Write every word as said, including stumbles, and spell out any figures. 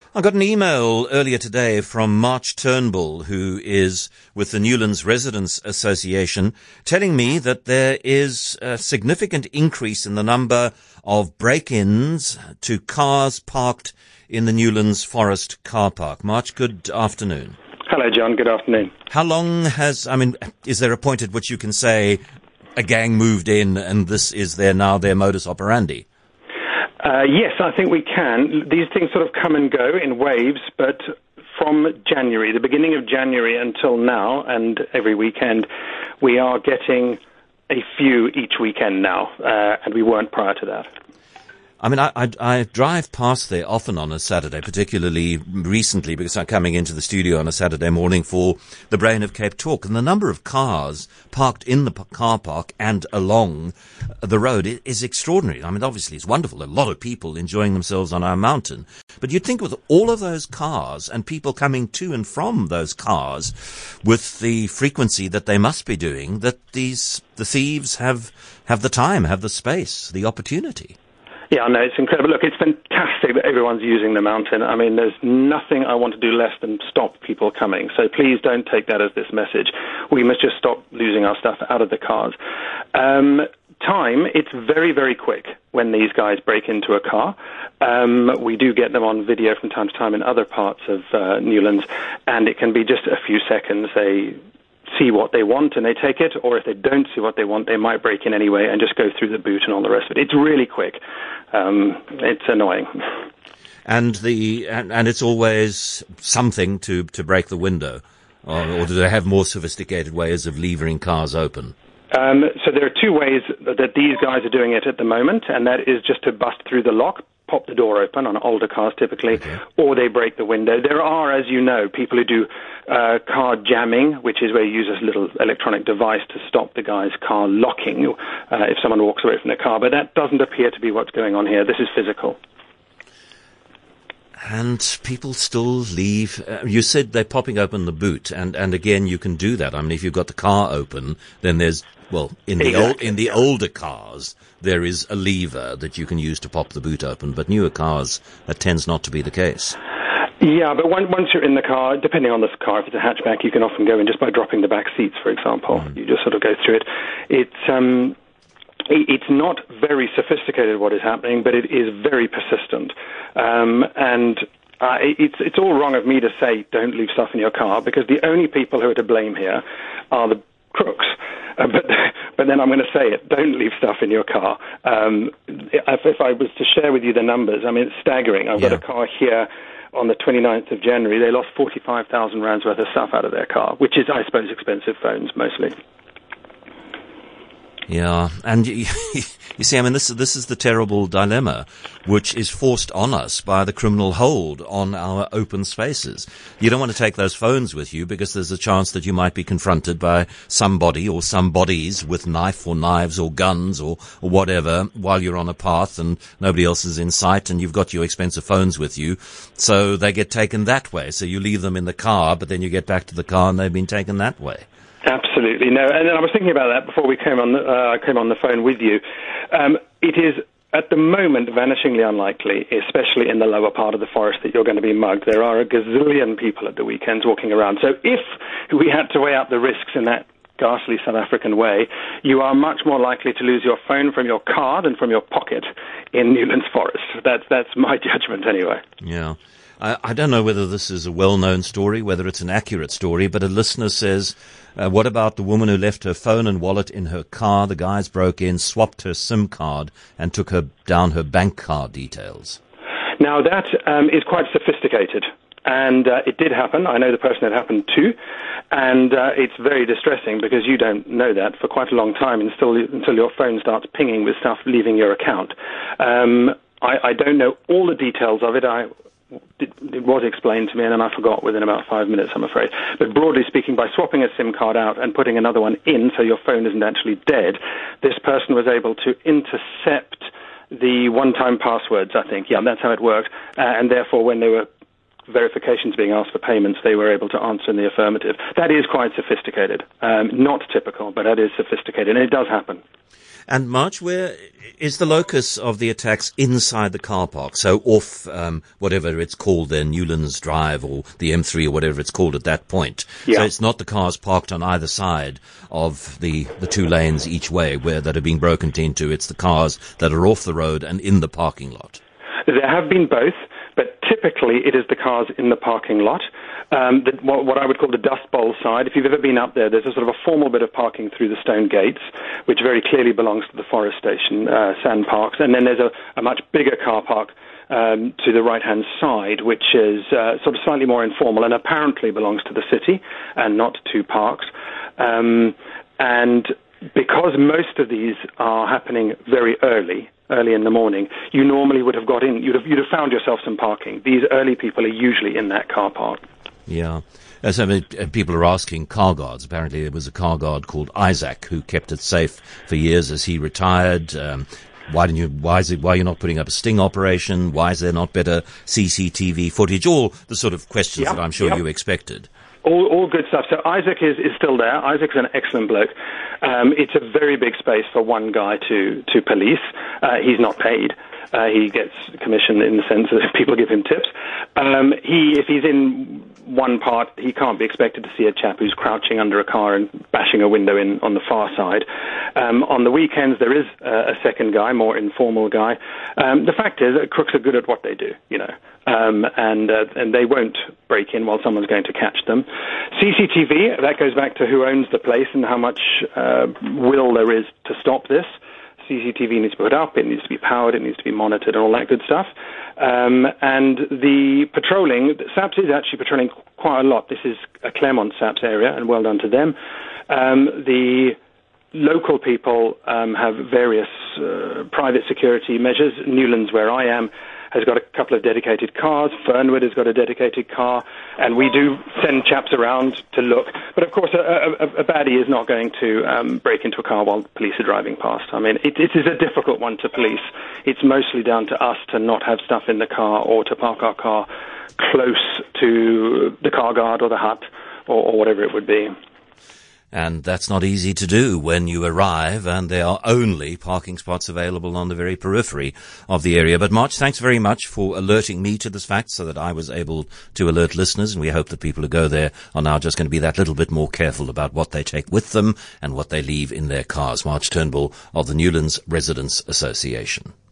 I got an email earlier today from March Turnbull, who is with the Newlands Residents Association, telling me that there is a significant increase in the number of break-ins to cars parked in the Newlands Forest car park. March, good afternoon. Hello, John. Good afternoon. How long has, I mean, is there a point at which you can say a gang moved in and this is their now their modus operandi? Uh, yes, I think we can. These things sort of come and go in waves, but from January, the beginning of January until now, and every weekend, we are getting a few each weekend now, uh, and we weren't prior to that. I mean, I, I, I drive past there often on a Saturday, particularly recently because I'm coming into the studio on a Saturday morning for the Brain of Cape Talk, and the number of cars parked in the p- car park and along the road is extraordinary. I mean, obviously it's wonderful. A lot of people enjoying themselves on our mountain. But you'd think with all of those cars and people coming to and from those cars with the frequency that they must be doing, that these the thieves have have the time, have the space, the opportunity. Yeah, no, it's incredible. Look, it's fantastic that everyone's using the mountain. I mean, there's nothing I want to do less than stop people coming. So please don't take that as this message. We must just stop losing our stuff out of the cars. Um, time, it's very, very quick when these guys break into a car. Um, we do get them on video from time to time in other parts of uh, Newlands, and it can be just a few seconds. They see what they want and they take it, or if they don't see what they want, they might break in anyway and just go through the boot and all the rest of it. It's really quick. Um, it's annoying. And the and, and it's always something to, to break the window, or, or do they have more sophisticated ways of levering cars open? Um, so there are two ways that these guys are doing it at the moment, and that is just to bust through the lock, pop the door open on older cars typically, okay, or they break the window. There are, as you know, people who do uh, car jamming, which is where you use a little electronic device to stop the guy's car locking uh, if someone walks away from the car. But that doesn't appear to be what's going on here. This is physical. And people still leave. Uh, you said they're popping open the boot, and, and again, you can do that. I mean, if you've got the car open, then there's, well, in the exactly. old, in the older cars, there is a lever that you can use to pop the boot open, but newer cars, that tends not to be the case. Yeah, but when, once you're in the car, depending on the car, if it's a hatchback, you can often go in just by dropping the back seats, for example. Mm. You just sort of go through it. It's, um, it's not very sophisticated what is happening, but it is very persistent. Um, and uh, it's, it's all wrong of me to say don't leave stuff in your car, because the only people who are to blame here are the crooks. Uh, but but then I'm going to say it, don't leave stuff in your car. Um, if, if I was to share with you the numbers, I mean, it's staggering. I've yeah. got a car here on the twenty-ninth of January. They lost forty-five thousand rands worth of stuff out of their car, which is, I suppose, expensive phones mostly. Yeah, and you, you see, I mean, this, this is the terrible dilemma which is forced on us by the criminal hold on our open spaces. You don't want to take those phones with you because there's a chance that you might be confronted by somebody or some bodies with knife or knives or guns or, or whatever while you're on a path and nobody else is in sight and you've got your expensive phones with you. So they get taken that way. So you leave them in the car, but then you get back to the car and they've been taken that way. Absolutely. No, and I was thinking about that before we came on the, uh, came on the phone with you. Um, it is, at the moment, vanishingly unlikely, especially in the lower part of the forest, that you're going to be mugged. There are a gazillion people at the weekends walking around. So if we had to weigh up the risks in that ghastly South African way, you are much more likely to lose your phone from your car than from your pocket in Newlands Forest. That's, that's my judgment anyway. Yeah. I, I don't know whether this is a well-known story, whether it's an accurate story, but a listener says, uh, what about the woman who left her phone and wallet in her car? The guys broke in, swapped her SIM card, and took her down her bank card details. Now, that um, is quite sophisticated, and uh, it did happen. I know the person it happened to, and uh, it's very distressing because you don't know that for quite a long time until, until your phone starts pinging with stuff leaving your account. Um, I, I don't know all the details of it. I... It, it was explained to me, and then I forgot within about five minutes, I'm afraid. But broadly speaking, by swapping a SIM card out and putting another one in so your phone isn't actually dead, this person was able to intercept the one-time passwords, I think. Yeah, that's how it worked. Uh, and therefore, when they were verifications being asked for payments, they were able to answer in the affirmative. That is quite sophisticated. Um, not typical, but that is sophisticated, and it does happen. And March, where is the locus of the attacks inside the car park? So off um, whatever it's called then, Newlands Drive or the M three or whatever it's called at that point. Yeah. So it's not the cars parked on either side of the, the two lanes each way where that are being broken into. It's the cars that are off the road and in the parking lot. There have been both, but typically it is the cars in the parking lot. Um, the, what, what I would call the Dust Bowl side. If you've ever been up there, there's a sort of a formal bit of parking through the stone gates, which very clearly belongs to the Forest Station, uh, Sand Parks. And then there's a, a much bigger car park um, to the right-hand side, which is uh, sort of slightly more informal and apparently belongs to the city and not to parks. Um, and because most of these are happening very early, early in the morning, you normally would have got in, you'd have, you'd have found yourself some parking. These early people are usually in that car park. Yeah. Uh, so uh, people are asking car guards. Apparently there was a car guard called Isaac who kept it safe for years as he retired. Um, why didn't you, why is it, why are you not putting up a sting operation? Why is there not better C C T V footage? All the sort of questions yep, that I'm sure yep. you expected. All, all good stuff. So Isaac is, is still there. Isaac's an excellent bloke. Um, it's a very big space for one guy to, to police. Uh, he's not paid. Uh, he gets commission in the sense that people give him tips. Um, he, if he's in one part, he can't be expected to see a chap who's crouching under a car and bashing a window in on the far side. Um, on the weekends, there is uh, a second guy, more informal guy. Um, the fact is that crooks are good at what they do, you know, um, and uh, and they won't break in while someone's going to catch them. C C T V, that goes back to who owns the place and how much uh, will there is to stop this. C C T V needs to be put up, it needs to be powered, it needs to be monitored, and all that good stuff. Um, and the patrolling, SAPS is actually patrolling quite a lot. This is a Claremont SAPS area, and well done to them. Um, the local people um, have various uh, private security measures. Newlands, where I am, has got a couple of dedicated cars. Fernwood has got a dedicated car, and we do send chaps around to look. But of course, a, a, a baddie is not going to um, break into a car while police are driving past. I mean, it, it is a difficult one to police. It's mostly down to us to not have stuff in the car or to park our car close to the car guard or the hut or, or whatever it would be. And that's not easy to do when you arrive and there are only parking spots available on the very periphery of the area. But March, thanks very much for alerting me to this fact so that I was able to alert listeners, and we hope that people who go there are now just going to be that little bit more careful about what they take with them and what they leave in their cars. March Turnbull of the Newlands Residents Association.